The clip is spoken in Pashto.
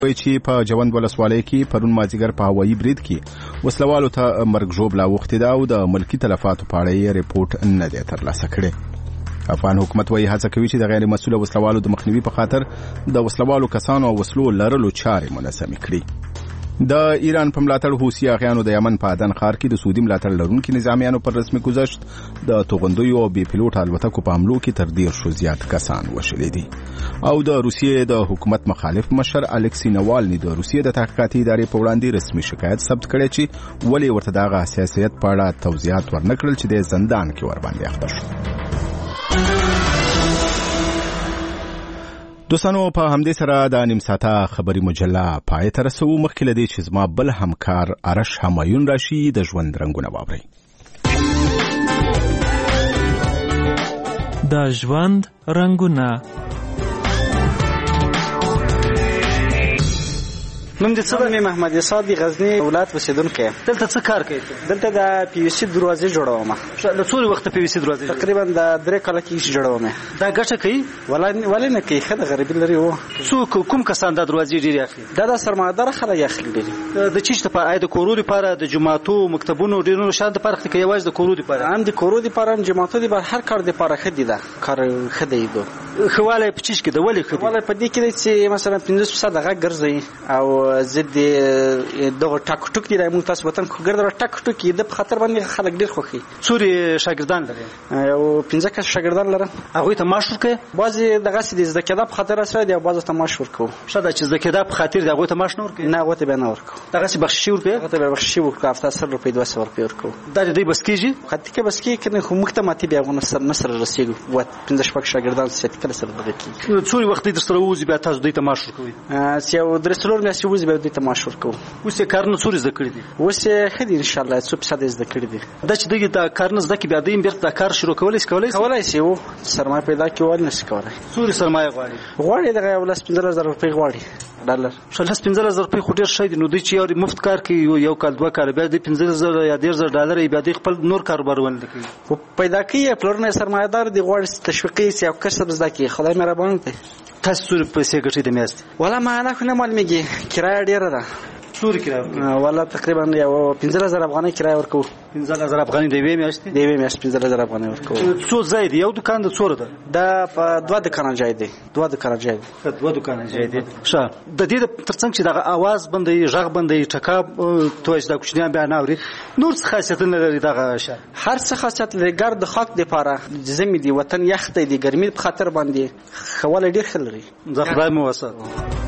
وایي چې په جوند ولسوالۍ کې پرون مازدیګر په هوایي برید کې وسلوالو ته مرګ ژوبله اوښتې ده او د ملکي تلفاتو په اړه یې رپورټ نه دی ترلاسه کړی. افغان حکومت وایي هڅه کوي چې د غیر مسؤله وسلوالو د مخنیوي په خاطر د وسلوالو کسانو او وسلو لرلو چارې منظمې کړي. د ایران په ملاتړ حوثي اغیانو د یمن په عدن ښار کې د سعودي ملاتړ لرونکي نظامیانو پر رسمي ګذشت د توغندیو او بې پیلوټ الوتکو په حملو کې تر 10 زیات کسان وشلي دي. او د روسیې د حکومت مخالف مشر الکسی نوالني د روسیې د تحقیقاتي ادارې په وړاندې رسمي شکایت ثبت کړی چې ولې ورته دغه حساسیت په اړه توضیحات ورنکړل چې د زندان کې ورباندې اخته شو. دوستانو په همدې سره د نیم ساعته خبري مجله پای ته رسو. مخکې له دې چې زما بل همکار ارش همایون راشي د ژوند رنګونه واورئ. د ژوند رنګونه. نوم دې څه دی؟ محمد اسحاق دی، غزنی ولایت اوسیدونکی. دلته څه کار کوي؟ دلته د پی وی سی دروازې جوړوم. له څو وخت پی وی سی دروازې؟ تقریبا د 3 کال کې جوړوم. دا ګټه کوي؟ ولې نه کوي؟ خدای غریب لري وو. څوک کوم کسان د دروازې ډیر اخلي؟ دا د سرمایه‌دار خلک اخلي دي. د چیش ته په د کورو لپاره د جماعتو مکتبونو ډیرونو شاده فرق کوي یوازې د کورو لپاره. هم د کورو لپاره هم جماعتو لپاره هر کار لپاره خدي ده. کار خدي دو. خواله په چیش کې د ولې خدي؟ ولې په دې کې چې مثلا 50% دغه ګرځي او زد دغه ټاک ټوک دی موږ تاسو وطن کو ګرځره ټاک ټوک د په خاطر باندې خلک ډیر خوخي. څوري شاګردان لري او 15 کس شاګردان لرم. هغه ته معاش ورکړي؟ بعضي دغه سې د زکات په خاطر سره دی او بعضي ته معاش ورکو. شاده چې زکات په خاطر دغه ته معاش نه ورکړي؟ نه هغه ته به نه ورکو. دغه سې بخشي ورکړي؟ هغه ته بخشي ورکړي. هفته 100 روپۍ 200 روپۍ ورکو. دا دې بس کیږي؟ خاطر کې بس کې کنه خو مکتماتي بیا غو نصر رسیږي. و 15 شپږ شاګردان سې کله سره دغه کی. څوري وخت دې سره وځي بیا تاسو دې ته معاش ورکوي؟ چې یو درسلور مې چې وځي به دې ته معاش ورکو. اوس کارونه څوري زده کړی دي؟ اوس خدي ان شاء الله 100% زده کړی دي. دا چې دغه د کارونه زده کې بیا دې بیرته د کار شروع کولای شي وو سرمایه پیدا کول نشي کولای. څوري سرمایه غواړي دغه 15000 روپۍ غواړي ډالر. 15000 روپۍ خو ډیر شي دي. نو دوی چې یو مفت کار کوي یو کال دوه کال بیا د 15000 یا 10000 ډالر بیا د خپل نور کاروبار ولې کوي خو پیدا کوي. پلورنه سرمایه‌دار دی غواړي تشویقي سي او کسب زده کوي. خدای مهربان دی. تاسو څو پیسې ګټئ د میاشتې؟ ولا ما نه خو نه معلومیږي. کرایه ډیره ده. څوري کرایه؟ ولا تقریبا یو 15000 افغانۍ کرایه ورکو. 15000 افغانۍ د یوې میاشتې؟ د یوې میاشتې 15000 افغانۍ ورکو. څو ځای دی؟ یو دکان د څوره ده؟ دا په 2 دکان ځای دی. 2 دکان ځای دی. 2 دکان ځای دی. ښه د دې ترڅنګ چې دغه आवाज بندي ژغ بندي ټکا توښ د کوچنیان بیان اوري نور څه خاصیتونه لري دغه شهر؟ هر څه خاصیت لري. ګرد خاک دی لپاره زمي دی وطن یخت دی ګرمي په خاطر باندې خوله ډیر خلري. زه خدای مو وسه.